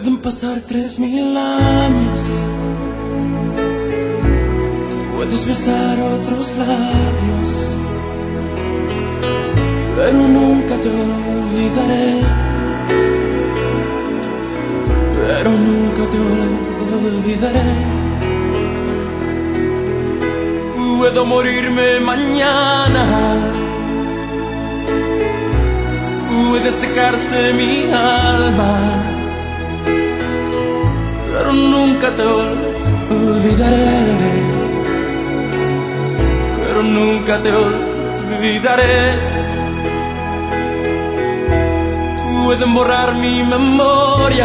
Pueden pasar 3000 años, puedes besar otros labios, pero nunca te olvidaré, pero nunca te olvidaré. Puedo morirme mañana, puede secarse mi alma, pero nunca te olvidaré, pero nunca te olvidaré. Pueden borrar mi memoria,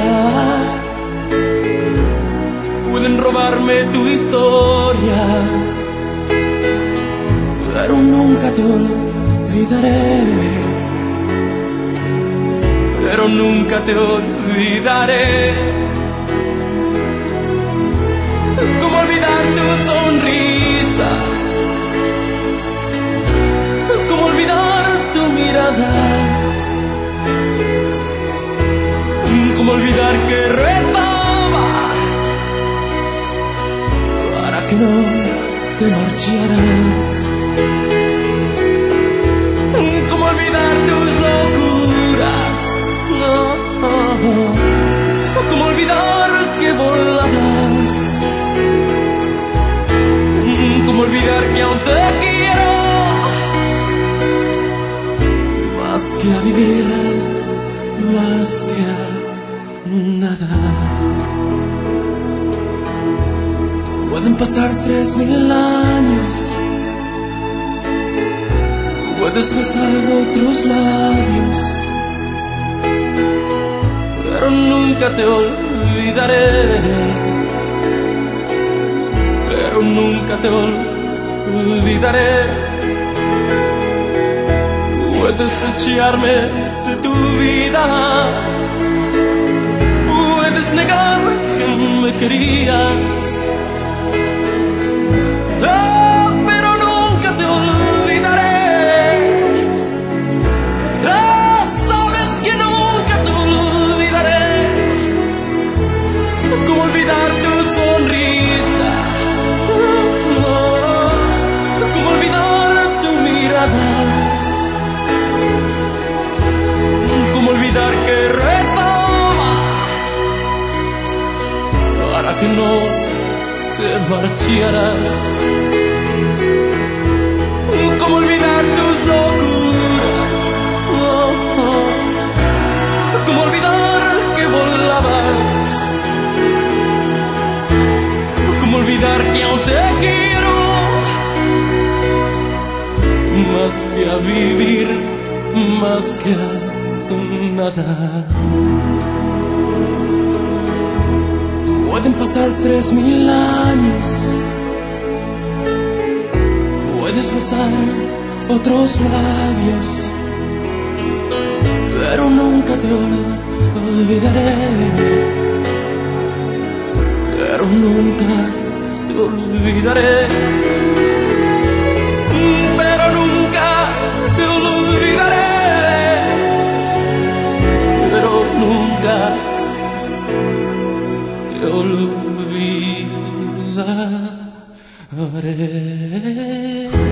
pueden robarme tu historia, pero nunca te olvidaré, pero nunca te olvidaré. ¿Cómo olvidar tu sonrisa? ¿Cómo olvidar tu mirada? ¿Cómo olvidar que rezaba para que no te marcharas? ¿Cómo olvidar tus locuras? No. ¿Cómo olvidar que volabas? ¿Cómo olvidar que aún te quiero más que a vivir, más que a nada? Pueden pasar 3000 años, puedes besar otros labios, pero nunca te olvidaré, pero nunca te olvidaré. Puedes echarme de tu vida, puedes negar que me querías, pero nunca te olvidaré. Sabes que nunca te olvidaré. ¿Cómo olvidar tu sonrisa? ¿Cómo olvidar tu mirada? ¿Cómo olvidar que rezaba para que no te marcharas? ¿Cómo olvidar tus locuras? ¿Cómo olvidar que volabas? ¿Cómo olvidar que aún te quiero más que a vivir, más que a nada? Pueden pasar 3000 años, puedes besar otros labios, pero nunca te olvidaré, pero nunca te olvidaré, pero nunca te olvidaré, pero nunca te olvidaré.